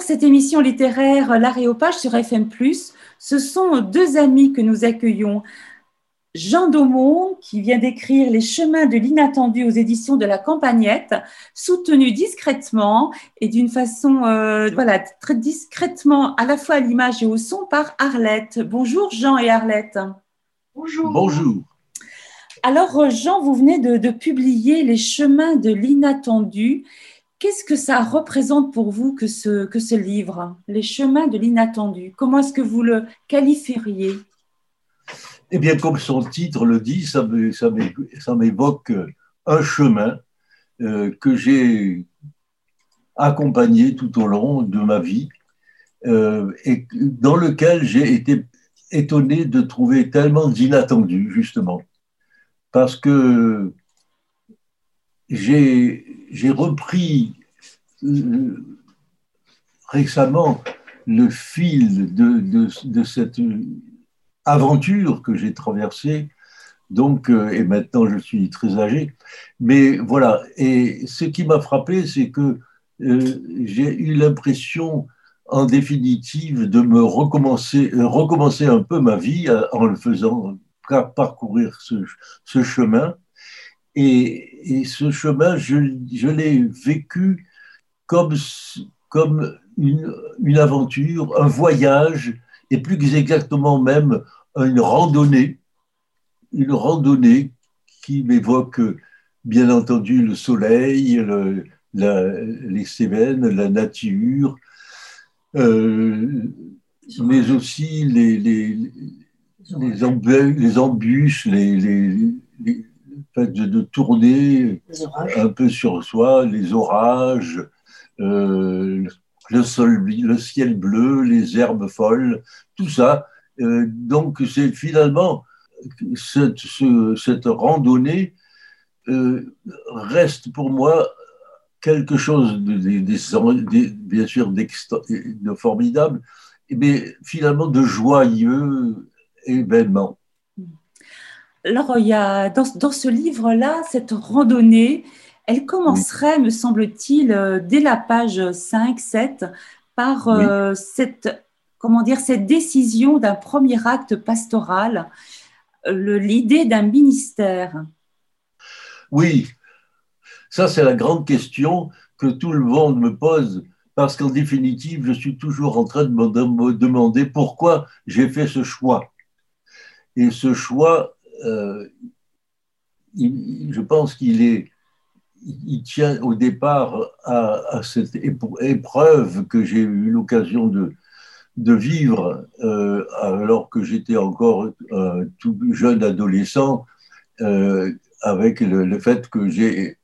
cette émission littéraire L'Aréopage sur FM+, ce sont deux amis que nous accueillons. Jean Daumont, qui vient d'écrire Les chemins de l'inattendu aux éditions de la Campagnette, soutenu discrètement et d'une façon très discrètement, à la fois à l'image et au son, par Arlette. Bonjour Jean et Arlette. Bonjour. Bonjour. Alors Jean, vous venez de publier Les chemins de l'inattendu. Qu'est-ce que ça représente pour vous que ce livre, Les chemins de l'inattendu? Comment est-ce que vous le qualifieriez? Eh bien, comme son titre le dit, ça m'évoque un chemin que j'ai accompagné tout au long de ma vie et dans lequel j'ai été étonné de trouver tellement d'inattendus, justement. Parce que j'ai repris récemment le fil de cette aventure que j'ai traversée, donc, et maintenant je suis très âgé. Mais voilà, et ce qui m'a frappé, c'est que j'ai eu l'impression, en définitive, de me recommencer un peu ma vie en le faisant parcourir ce chemin. Et ce chemin, je l'ai vécu comme une aventure, un voyage, et plus exactement même une randonnée qui m'évoque bien entendu le soleil, les Cévennes, la nature, mais aussi les embûches, de tourner un peu sur soi, les orages, le ciel bleu, les herbes folles, tout ça. Donc, c'est finalement cette randonnée reste pour moi quelque chose bien sûr de formidable, mais finalement de joyeux événement. Alors, il y a dans ce livre-là, cette randonnée, elle commencerait, me semble-t-il, dès la page 5-7, par cette décision d'un premier acte pastoral, l'idée d'un ministère. Oui, ça c'est la grande question que tout le monde me pose, parce qu'en définitive, je suis toujours en train de me demander pourquoi j'ai fait ce choix. Et ce choix, je pense qu'il tient au départ à cette épreuve que j'ai eu l'occasion de vivre alors que j'étais encore tout jeune adolescent, avec le fait que j'ai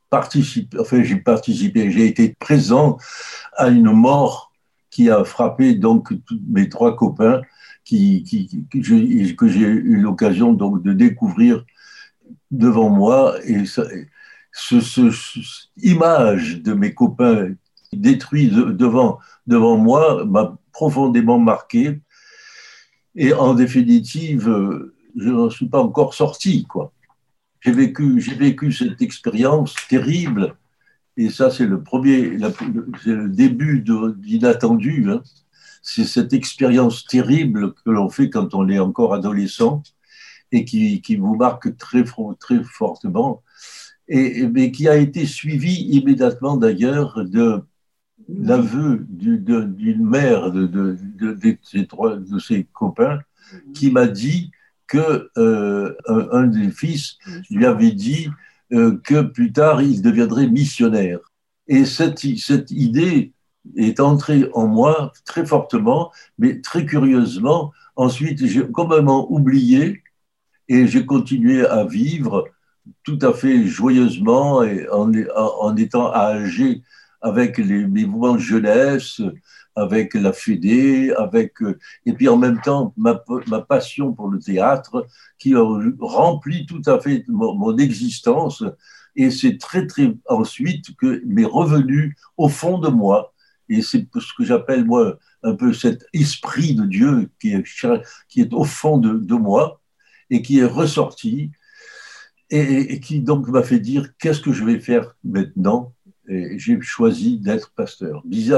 été présent à une mort qui a frappé donc mes trois copains que j'ai eu l'occasion donc de découvrir devant moi, et cette image de mes copains détruits devant moi m'a profondément marqué, et en définitive je n'en suis pas encore sorti, quoi. J'ai vécu cette expérience terrible, et ça c'est c'est le début d'inattendu, hein. C'est cette expérience terrible que l'on fait quand on est encore adolescent et qui vous marque très fortement, mais qui a été suivi immédiatement d'ailleurs de l'aveu d'une mère de ses copains, qui m'a dit que un des fils lui avait dit que plus tard il deviendrait missionnaire. Et cette idée est entrée en moi très fortement, mais très curieusement. Ensuite, j'ai complètement oublié, et j'ai continué à vivre tout à fait joyeusement, et en étant âgé avec les mouvements de jeunesse, avec la Fédé, et puis en même temps ma passion pour le théâtre qui a rempli tout à fait mon existence. Et c'est très ensuite que m'est revenu au fond de moi, et c'est ce que j'appelle moi un peu cet esprit de Dieu qui est au fond de moi et qui est ressorti, et qui donc m'a fait dire qu'est-ce que je vais faire maintenant. Et j'ai choisi d'être pasteur. Bizarre,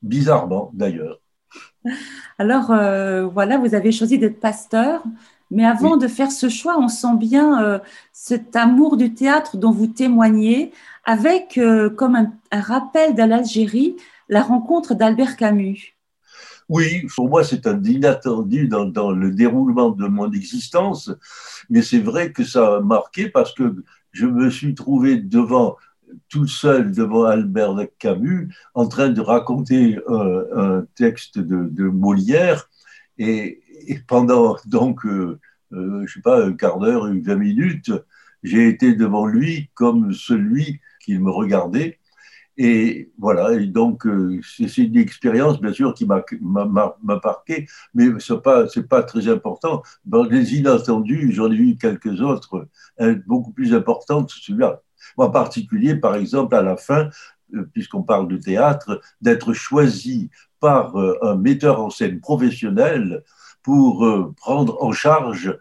bizarrement d'ailleurs. Alors, voilà, vous avez choisi d'être pasteur, mais avant Oui, de faire ce choix, on sent bien cet amour du théâtre dont vous témoignez, avec comme un rappel de l'Algérie, la rencontre d'Albert Camus. oui, pour moi c'est un inattendu dans le déroulement de mon existence, mais c'est vrai que ça a marqué parce que je me suis trouvé tout seul devant Albert Camus, en train de raconter un texte de Molière, et pendant donc, je sais pas, un quart d'heure, 20 minutes, j'ai été devant lui comme celui qui me regardait. Et voilà, et donc c'est une expérience bien sûr qui m'a marqué, mais c'est pas très important. Dans les inattendus, j'en ai eu quelques autres beaucoup plus importantes que celui-là. En particulier, par exemple, à la fin, puisqu'on parle de théâtre, d'être choisi par un metteur en scène professionnel pour prendre en charge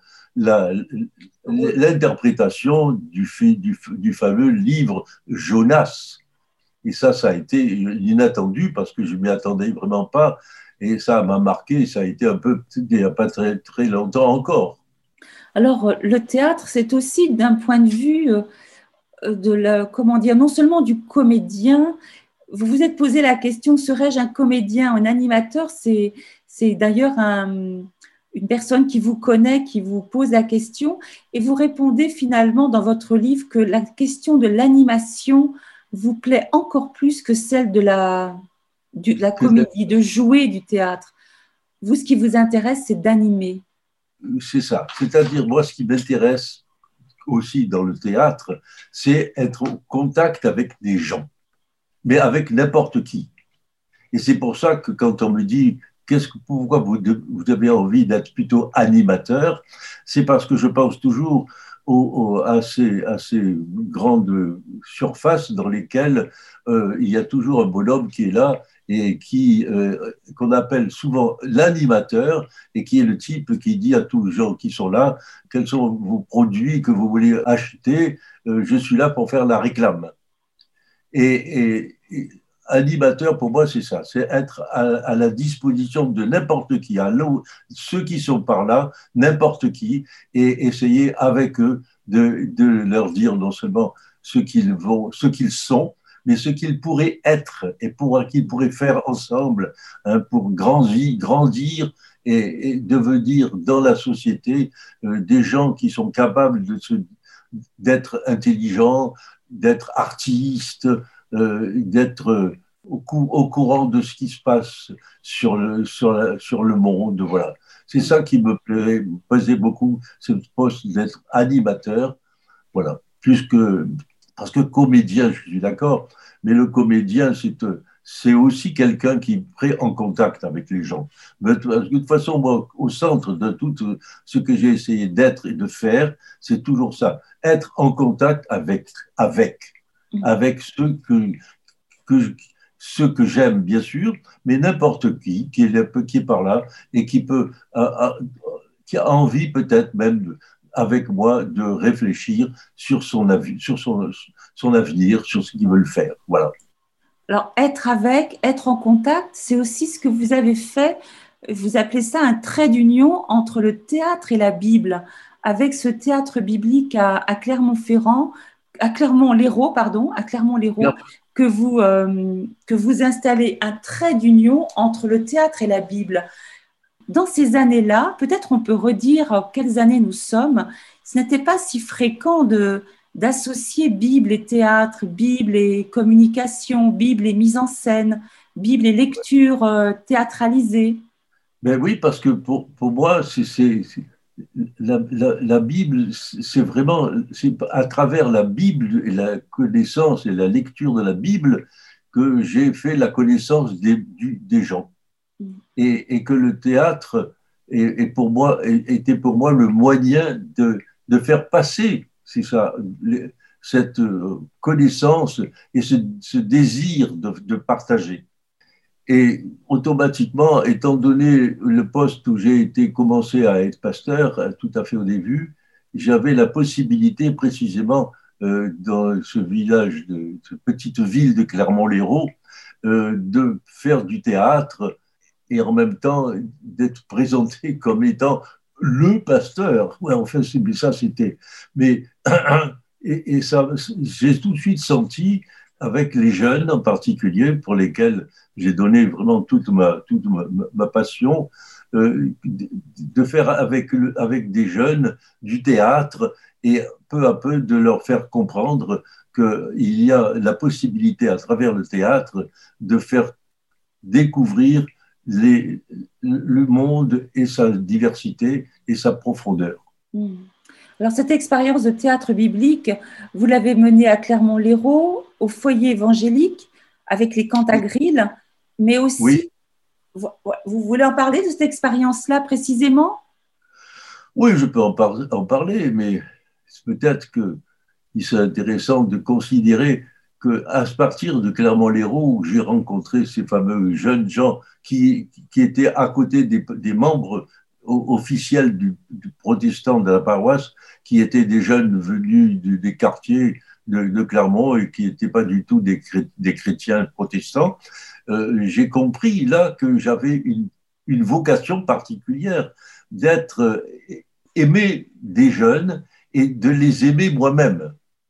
l'interprétation du fameux livre Jonas. Et ça a été inattendu parce que je ne m'y attendais vraiment pas. Et ça m'a marqué, ça a été un peu, il n'y a pas très, très longtemps encore. Alors, le théâtre, c'est aussi d'un point de vue comment dire, non seulement du comédien. Vous vous êtes posé la question, serais-je un comédien, un animateur? C'est d'ailleurs une personne qui vous connaît, qui vous pose la question, et vous répondez finalement dans votre livre que la question de l'animation vous plaît encore plus que celle de la comédie, de jouer du théâtre. Vous, ce qui vous intéresse, c'est d'animer. C'est ça. C'est-à-dire, moi, ce qui m'intéresse aussi dans le théâtre, c'est être au contact avec des gens, mais avec n'importe qui. Et c'est pour ça que quand on me dit pourquoi vous avez envie d'être plutôt animateur, c'est parce que je pense toujours à ces grandes surfaces dans lesquelles il y a toujours un bonhomme qui est là et qu'on appelle souvent l'animateur et qui est le type qui dit à tous les gens qui sont là quels sont vos produits que vous voulez acheter, je suis là pour faire la réclame. Et animateur, pour moi, c'est ça, c'est être à la disposition de n'importe qui, ceux qui sont par là, n'importe qui, et essayer avec eux de leur dire non seulement ce qu'ils sont, mais ce qu'ils pourraient être et qu'ils pourraient faire ensemble hein, pour grandir et devenir dans la société des gens qui sont capables d'être intelligents, d'être artistes, d'être au courant de ce qui se passe sur le monde. Voilà. C'est ça qui me plaisait beaucoup, ce poste d'être animateur. Voilà. Parce que comédien, je suis d'accord, mais le comédien, c'est aussi quelqu'un qui est prêt en contact avec les gens. Mais de toute façon, moi, au centre de tout ce que j'ai essayé d'être et de faire, c'est toujours ça, être en contact avec que, ceux que j'aime, bien sûr, mais n'importe qui est par là et qui a envie peut-être même avec moi de réfléchir sur son avenir, sur ce qu'ils veulent faire. Voilà. Alors, être en contact, c'est aussi ce que vous avez fait. Vous appelez ça un trait d'union entre le théâtre et la Bible, avec ce théâtre biblique à Clermont-Ferrand, à Clermont-Lérault, pardon, à Clermont-Lérault, que vous installez un trait d'union entre le théâtre et la Bible. Dans ces années-là, peut-être on peut redire quelles années nous sommes, ce n'était pas si fréquent d'associer Bible et théâtre, Bible et communication, Bible et mise en scène, Bible et lecture théâtralisée. Ben oui, parce que pour moi, la Bible, c'est vraiment c'est à travers la Bible et la connaissance et la lecture de la Bible que j'ai fait la connaissance des gens. Et que le théâtre était pour moi le moyen de faire passer, c'est ça, cette connaissance et ce désir de partager. Et automatiquement, étant donné le poste où j'ai été commencé à être pasteur, tout à fait au début, j'avais la possibilité précisément dans cette petite ville de Clermont-Lérault de faire du théâtre et en même temps d'être présenté comme étant le pasteur. Ouais, enfin, ça, c'était. Mais et ça, j'ai tout de suite senti avec les jeunes en particulier, pour lesquels j'ai donné vraiment ma passion, de faire avec des jeunes du théâtre et peu à peu de leur faire comprendre qu'il y a la possibilité à travers le théâtre de faire découvrir le monde et sa diversité et sa profondeur. Mmh. Alors, cette expérience de théâtre biblique, vous l'avez menée à Clermont-Lérault, au foyer évangélique, avec les Cantagrilles, mais aussi, oui. Vous voulez en parler de cette expérience-là précisément? Oui, je peux en parler, mais peut-être qu'il serait intéressant de considérer qu'à partir de Clermont-Lérault, où j'ai rencontré ces fameux jeunes gens qui étaient à côté des membres officiels du protestant de la paroisse, qui étaient des jeunes venus des quartiers de Clermont et qui n'étaient pas du tout des chrétiens protestants, j'ai compris là que j'avais une vocation particulière d'être aimé des jeunes et de les aimer moi-même.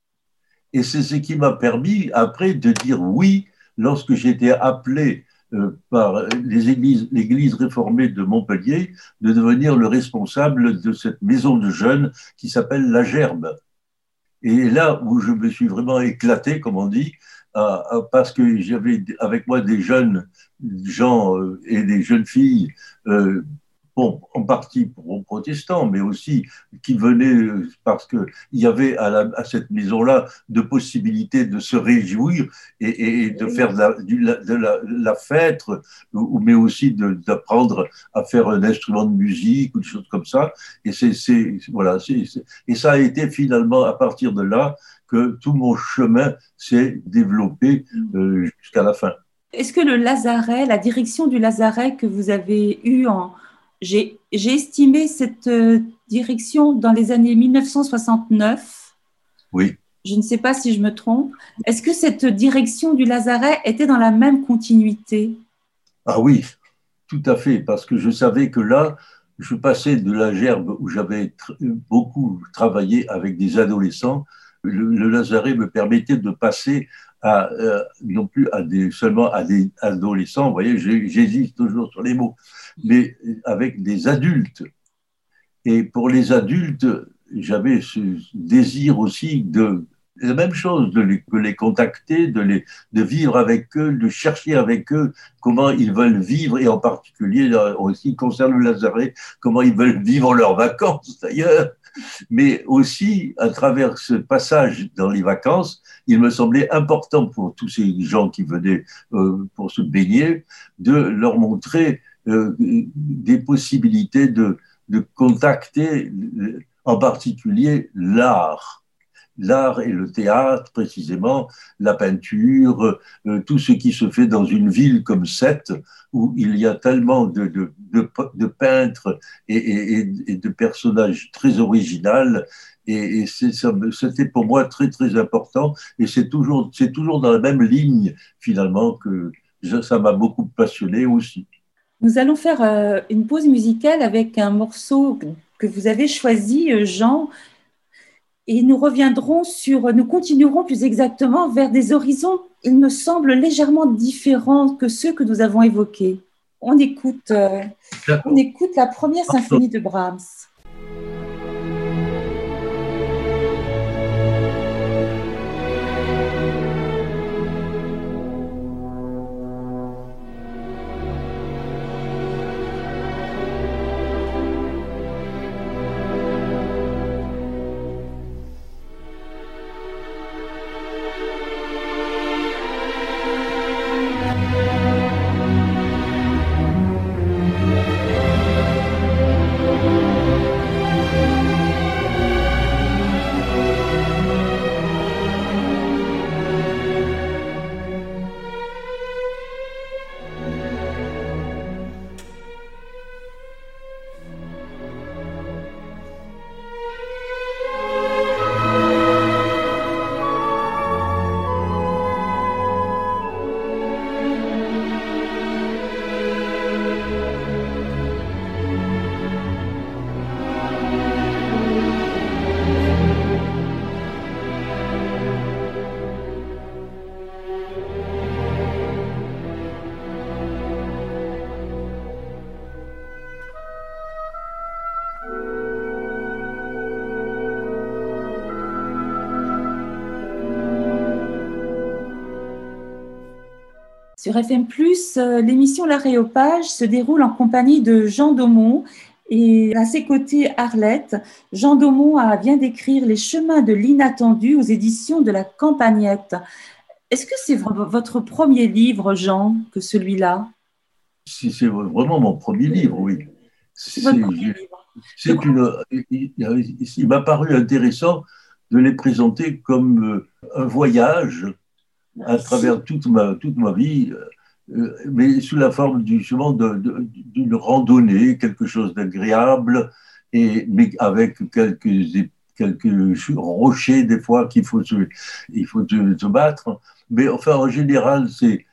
Et c'est ce qui m'a permis après de dire oui lorsque j'étais appelé par l'Église réformée de Montpellier de devenir le responsable de cette maison de jeunes qui s'appelle La Gerbe. Et là où je me suis vraiment éclaté, comme on dit, parce que j'avais avec moi des jeunes gens et des jeunes filles, bon, en partie protestants, mais aussi qui venaient parce qu'il y avait à cette maison-là de possibilités de se réjouir et de faire de la fête, mais aussi d'apprendre à faire un instrument de musique ou des choses comme ça. Et, voilà, et ça a été finalement à partir de là que tout mon chemin s'est développé jusqu'à la fin. Est-ce que le Lazaret, la direction du Lazaret que vous avez eue j'ai estimé cette direction dans les années 1969. Oui. Je ne sais pas si je me trompe. Est-ce que cette direction du Lazaret était dans la même continuité? Ah oui, tout à fait, parce que je savais que là, je passais de la Gerbe où j'avais beaucoup travaillé avec des adolescents. Le Lazaret me permettait de passer non plus seulement à des adolescents, vous voyez, j'hésite toujours sur les mots, mais avec des adultes. Et pour les adultes, j'avais ce désir aussi de la même chose, de les contacter, de vivre avec eux, de chercher avec eux comment ils veulent vivre, et en particulier aussi concernant le Lazaret, comment ils veulent vivre leurs vacances d'ailleurs. Mais aussi, à travers ce passage dans les vacances, il me semblait important pour tous ces gens qui venaient pour se baigner, de leur montrer des possibilités de contacter en particulier l'art et le théâtre, précisément, la peinture, tout ce qui se fait dans une ville comme Sète, où il y a tellement de peintres et de personnages très originaux. Et c'était pour moi très, très important. Et c'est toujours dans la même ligne, finalement, que ça m'a beaucoup passionné aussi. Nous allons faire une pause musicale avec un morceau que vous avez choisi, Jean, et nous continuerons plus exactement vers des horizons, il me semble, légèrement différents que ceux que nous avons évoqués. On écoute la première symphonie de Brahms. Sur FM+, l'émission L'Aréopage se déroule en compagnie de Jean Daumont et à ses côtés Arlette. Jean Daumont vient d'écrire Les chemins de l'inattendu aux éditions de la Campagnette. Est-ce que c'est votre premier livre, Jean, que celui-là? C'est vraiment mon premier livre, oui. C'est votre premier livre. Il m'a paru intéressant de les présenter comme un voyage à travers toute ma vie, mais sous la forme justement d'une randonnée, quelque chose d'agréable, mais avec quelques rochers des fois il faut se battre. Mais enfin, en général,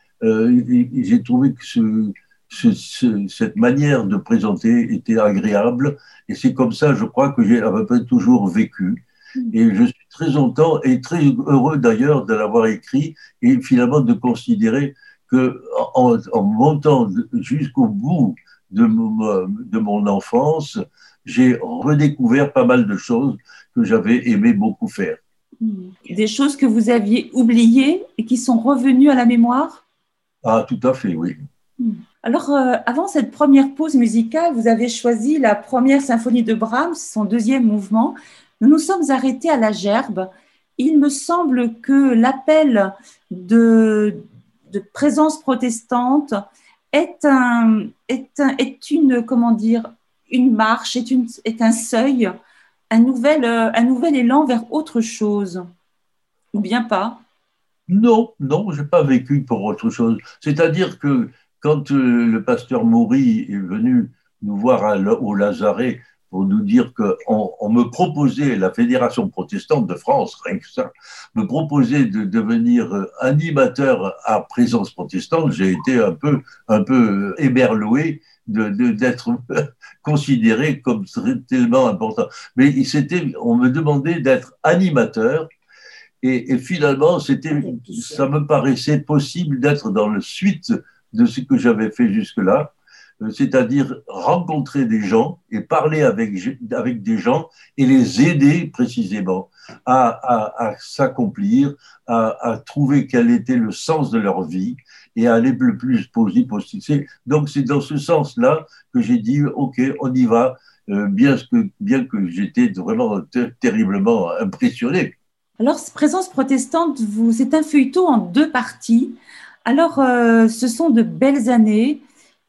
j'ai trouvé que cette manière de présenter était agréable, et c'est comme ça, je crois, que j'ai à peu près toujours vécu. Et je suis très content et très heureux d'ailleurs de l'avoir écrit et finalement de considérer que en montant jusqu'au bout de mon enfance, j'ai redécouvert pas mal de choses que j'avais aimé beaucoup faire. Des choses que vous aviez oubliées et qui sont revenues à la mémoire? Ah, tout à fait, oui. Alors, avant cette première pause musicale, vous avez choisi la première symphonie de Brahms, son deuxième mouvement. Nous nous sommes arrêtés à la Gerbe. Il me semble que l'appel de présence protestante est une, comment dire, une marche, est un seuil, un nouvel élan vers autre chose. Ou bien pas? Non, je n'ai pas vécu pour autre chose. C'est-à-dire que quand le pasteur Maury est venu nous voir au Lazaret pour nous dire qu'on me proposait, la Fédération protestante de France, rien que ça, me proposait de devenir animateur à présence protestante, j'ai été un peu éberloué d'être considéré comme tellement important. Mais on me demandait d'être animateur. Et finalement, ça me paraissait possible d'être dans le suite de ce que j'avais fait jusque-là, c'est-à-dire rencontrer des gens et parler avec des gens et les aider précisément à s'accomplir, à trouver quel était le sens de leur vie et à aller le plus possible. Donc c'est dans ce sens-là que j'ai dit, OK, on y va, bien que j'étais vraiment terriblement impressionné. Alors, Présence protestante, c'est un feuilleton en 2 parties. Alors, ce sont de belles années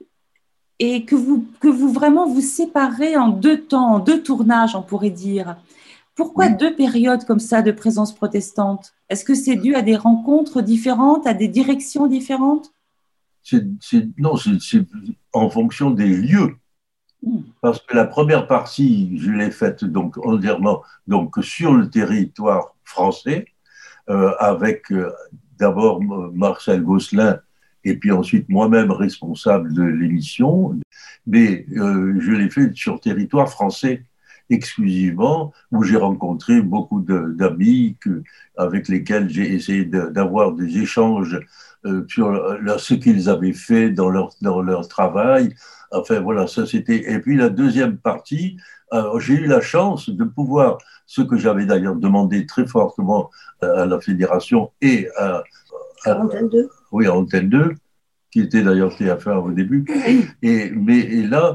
et que vous vraiment vous séparez en 2 temps, en 2 tournages, on pourrait dire. Pourquoi 2 périodes comme ça de présence protestante? Est-ce que c'est dû à des rencontres différentes, à des directions différentes? Non, c'est en fonction des lieux. Parce que la première partie, je l'ai faite donc entièrement donc sur le territoire français, avec d'abord Marcel Gosselin et puis ensuite moi-même responsable de l'émission, mais je l'ai fait sur territoire français exclusivement, où j'ai rencontré beaucoup d'amis avec lesquels j'ai essayé d'avoir des échanges sur ce qu'ils avaient fait dans leur travail. Enfin voilà, ça c'était. Et puis la deuxième partie, j'ai eu la chance de pouvoir, ce que j'avais d'ailleurs demandé très fortement à la fédération et à Antenne 2. Oui, à Antenne 2, qui était d'ailleurs TF1 au début. Et là,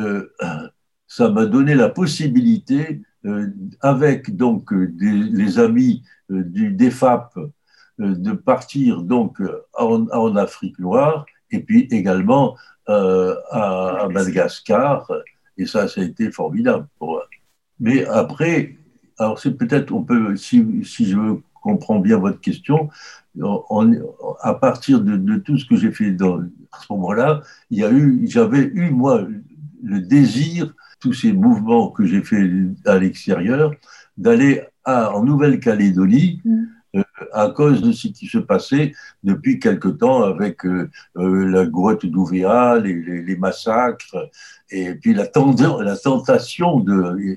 ça m'a donné la possibilité, avec donc les amis du DEFAP, de partir donc en Afrique noire et puis également à Madagascar. Et ça a été formidable pour moi. Mais après, alors c'est peut-être, on peut, si je comprends bien votre question, à partir de tout ce que j'ai fait à ce moment-là, j'avais eu, moi, le désir, tous ces mouvements que j'ai fait à l'extérieur, d'aller en Nouvelle-Calédonie, à cause de ce qui se passait depuis quelque temps avec la grotte d'Ouvéa, les massacres, et puis la tentation de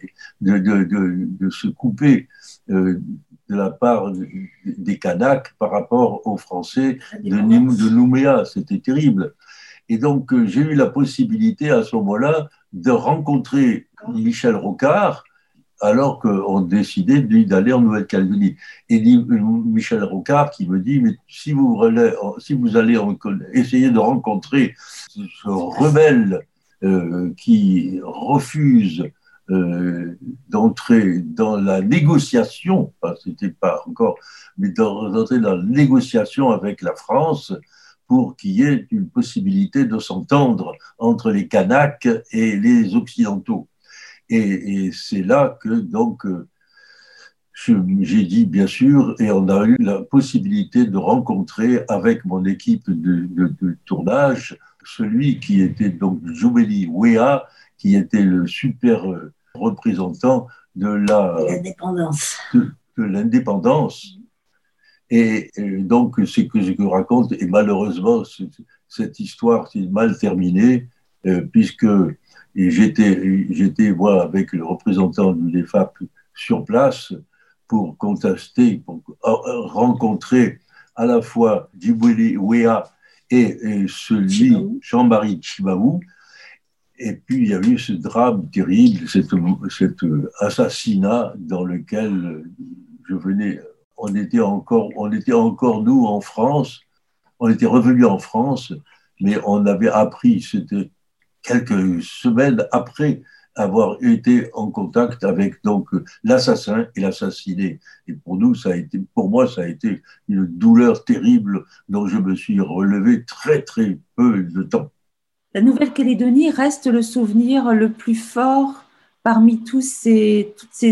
se couper de la part des Kanaks par rapport aux Français de Nouméa. C'était terrible. Et donc, j'ai eu la possibilité à ce moment-là de rencontrer Michel Rocard, alors qu'on décidait d'aller en Nouvelle-Calédonie. Et Michel Rocard qui me dit, mais si vous allez essayer de rencontrer ce rebelle qui refuse d'entrer dans la négociation, enfin, c'était pas encore, mais d'entrer dans la négociation avec la France pour qu'il y ait une possibilité de s'entendre entre les Kanaks et les Occidentaux. Et c'est là que donc j'ai dit bien sûr, et on a eu la possibilité de rencontrer avec mon équipe de tournage celui qui était donc Joubeli Wea, qui était le super représentant de l'indépendance. De l'indépendance. Et donc, ce que je raconte, et malheureusement, cette histoire s'est mal terminée, puisque j'étais moi, avec le représentant de l'EFAP sur place pour contester, pour rencontrer à la fois Djibril Wea et celui, Jean-Marie Tchibaou. Et puis, il y a eu ce drame terrible, cet assassinat dans lequel je venais. On était encore, nous, en France. On était revenus en France, mais on avait appris, c'était quelques semaines après avoir été en contact avec donc l'assassin et l'assassiné. Et pour moi, ça a été une douleur terrible dont je me suis relevé très, très peu de temps. La Nouvelle-Calédonie reste le souvenir le plus fort parmi tous ces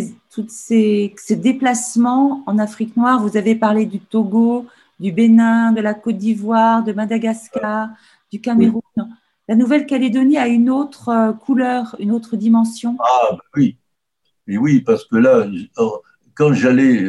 déplacements en Afrique noire. Vous avez parlé du Togo, du Bénin, de la Côte d'Ivoire, de Madagascar, du Cameroun. Oui. La Nouvelle-Calédonie a une autre couleur, une autre dimension. Ah oui, et oui, parce que là, quand j'allais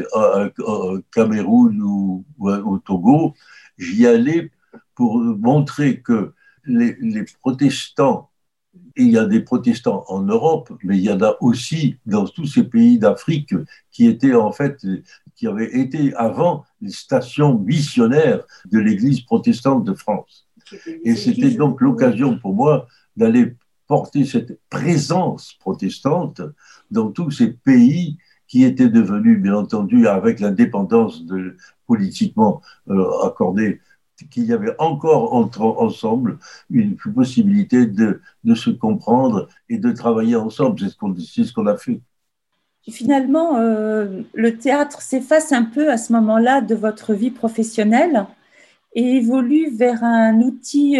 au Cameroun ou au Togo, j'y allais pour montrer que les protestants, il y a des protestants en Europe, mais il y en a aussi dans tous ces pays d'Afrique qui étaient en fait, qui avaient été avant les stations missionnaires de l'Église protestante de France. Et c'était donc l'occasion pour moi d'aller porter cette présence protestante dans tous ces pays qui étaient devenus, bien entendu, avec l'indépendance politiquement accordée, qu'il y avait encore ensemble une possibilité de se comprendre et de travailler ensemble. C'est ce qu'on a fait. Finalement, le théâtre s'efface un peu à ce moment-là de votre vie professionnelle et évolue vers un outil,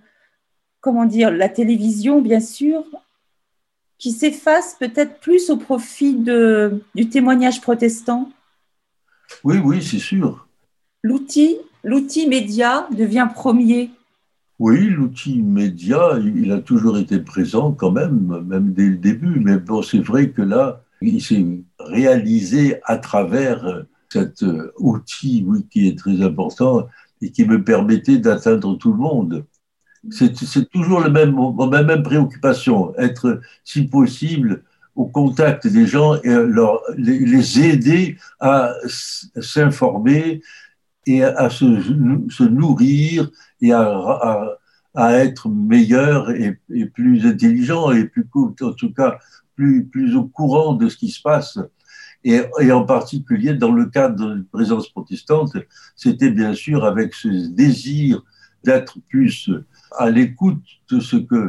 comment dire, la télévision, bien sûr, qui s'efface peut-être plus au profit du témoignage protestant. Oui, oui, c'est sûr. L'outil média devient premier. Oui, l'outil média, il a toujours été présent quand même dès le début. Mais bon, c'est vrai que là, il s'est réalisé à travers cet outil, oui, qui est très important et qui me permettait d'atteindre tout le monde. C'est toujours la même préoccupation, être, si possible, au contact des gens et les aider à s'informer et à se nourrir et à être meilleur et plus intelligent et plus, en tout cas, plus au courant de ce qui se passe. Et en particulier, dans le cadre de la présence protestante, c'était bien sûr avec ce désir d'être plus à l'écoute de ce que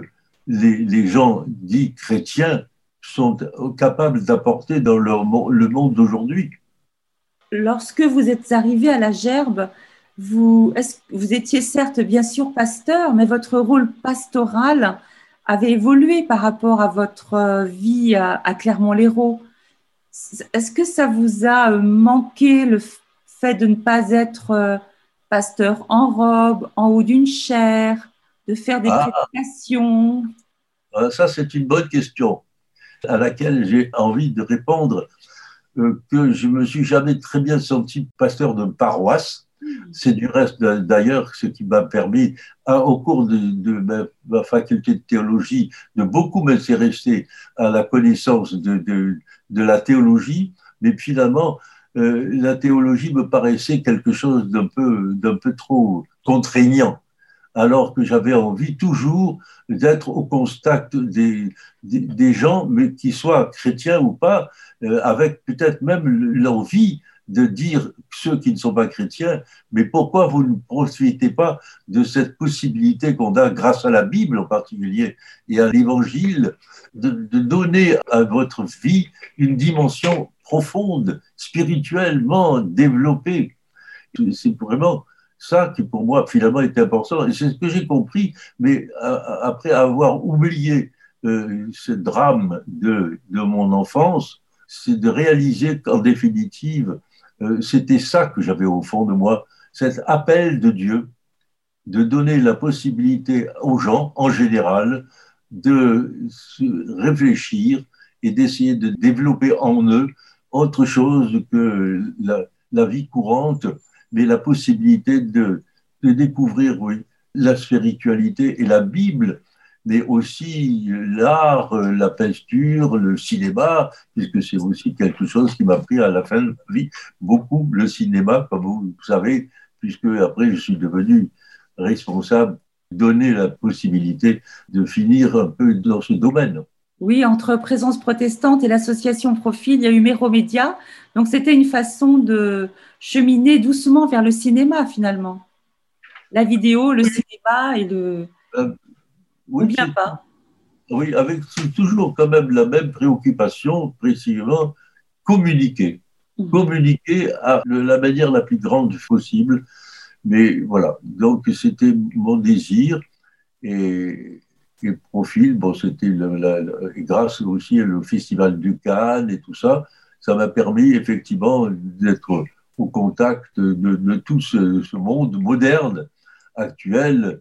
les gens dits chrétiens sont capables d'apporter dans le monde d'aujourd'hui. Lorsque vous êtes arrivé à la Gerbe, vous étiez certes bien sûr pasteur, mais votre rôle pastoral avait évolué par rapport à votre vie à Clermont-Lérault. Est-ce que ça vous a manqué le fait de ne pas être pasteur en robe, en haut d'une chaire, de faire des prédications? Ça, c'est une bonne question à laquelle j'ai envie de répondre que je me suis jamais très bien senti pasteur de paroisse. C'est du reste d'ailleurs ce qui m'a permis, au cours de ma faculté de théologie, de beaucoup m'intéresser à la connaissance de la théologie, mais finalement, la théologie me paraissait quelque chose d'un peu trop contraignant. alors que j'avais envie toujours d'être au contact des gens, mais qu'ils soient chrétiens ou pas, avec peut-être même l'envie de dire ceux qui ne sont pas chrétiens, mais pourquoi vous ne profitez pas de cette possibilité qu'on a grâce à la Bible en particulier et à l'Évangile, de donner à votre vie une dimension profonde, spirituellement développée. C'est vraiment ça qui, pour moi, finalement, est important. Et c'est ce que j'ai compris, mais après avoir oublié ce drame de mon enfance, c'est de réaliser qu'en définitive, c'était ça que j'avais au fond de moi, cet appel de Dieu, de donner la possibilité aux gens, en général, de se réfléchir et d'essayer de développer en eux autre chose que la vie courante, mais la possibilité de découvrir, oui, la spiritualité et la Bible, mais aussi l'art, la peinture, le cinéma, puisque c'est aussi quelque chose qui m'a pris à la fin de ma vie beaucoup, le cinéma, comme vous savez, puisque après je suis devenu responsable, donner la possibilité de finir un peu dans ce domaine. Oui, entre Présence protestante et l'association Profil, il y a eu Méromédia. Donc, c'était une façon de cheminer doucement vers le cinéma, finalement. La vidéo, le cinéma et le… Ou Oui, bien pas. oui, avec toujours quand même la même préoccupation, précisément, communiquer. Communiquer à la manière la plus grande possible. Mais voilà, donc c'était mon désir. Et, et Profil, bon, c'était grâce aussi au Festival du Cannes et tout ça, ça m'a permis effectivement d'être au contact de tout ce monde moderne, actuel,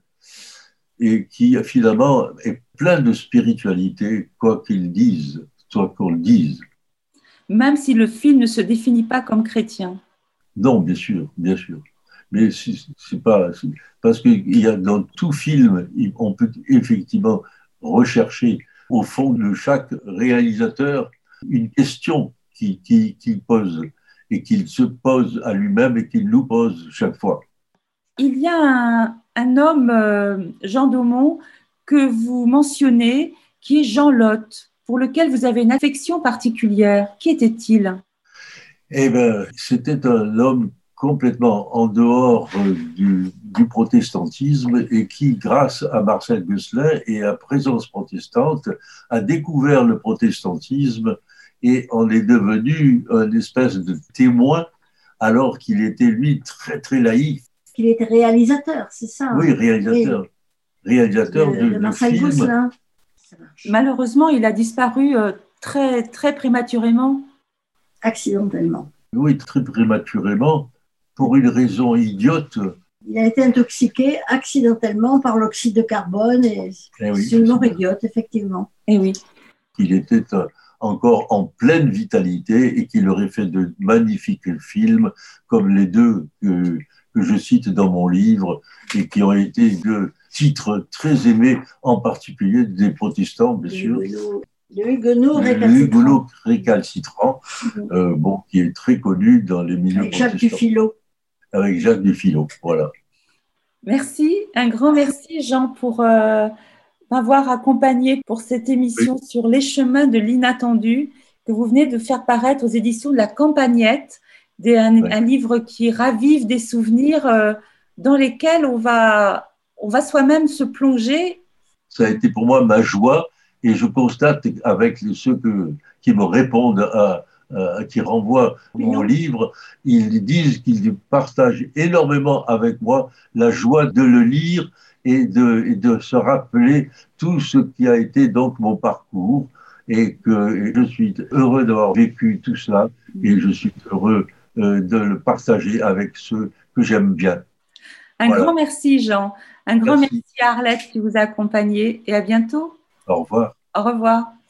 et qui finalement est plein de spiritualité, quoi qu'ils disent, soit qu'on le dise. Même si le film ne se définit pas comme chrétien. Non, bien sûr, bien sûr. Mais c'est pas parce qu'il y a dans tout film, on peut effectivement rechercher au fond de chaque réalisateur une question qu'il pose et qu'il se pose à lui-même et qu'il nous pose chaque fois. Il y a un homme, Jean Daumont, que vous mentionnez, qui est Jean Lotte, pour lequel vous avez une affection particulière. Qui était-il? Eh bien, c'était un homme complètement en dehors du protestantisme et qui, grâce à Marcel Gosselin et à Présence protestante, a découvert le protestantisme et en est devenu un espèce de témoin alors qu'il était, lui, très, très laïque. Qu'il était réalisateur, c'est ça? Oui, réalisateur. Oui. Réalisateur de Marcel Gosselin. Malheureusement, il a disparu très, très prématurément. Accidentellement. Oui, très prématurément, pour une raison idiote. Il a été intoxiqué accidentellement par l'oxyde de carbone et oui, c'est une mort idiote, effectivement. Et oui. Il était encore en pleine vitalité et qu'il aurait fait de magnifiques films, comme les deux que je cite dans mon livre et qui ont été deux titres très aimés, en particulier des protestants, bien sûr. Le Huguenot récalcitrant, bon, qui est très connu dans les milieux protestants. Jacques Dufilot. Avec Jacques Dufilot, voilà. Merci, un grand merci Jean pour m'avoir accompagné pour cette émission sur les chemins de l'inattendu que vous venez de faire paraître aux éditions de la Campagnette, un livre qui ravive des souvenirs dans lesquels on va soi-même se plonger. Ça a été pour moi ma joie. Et je constate avec ceux qui me répondent, qui renvoient mon livre, ils disent qu'ils partagent énormément avec moi la joie de le lire et de se rappeler tout ce qui a été donc mon parcours et que je suis heureux d'avoir vécu tout cela et je suis heureux de le partager avec ceux que j'aime bien. Un grand merci Jean, un grand merci à Arlette qui vous a accompagné et à bientôt. Au revoir. Au revoir.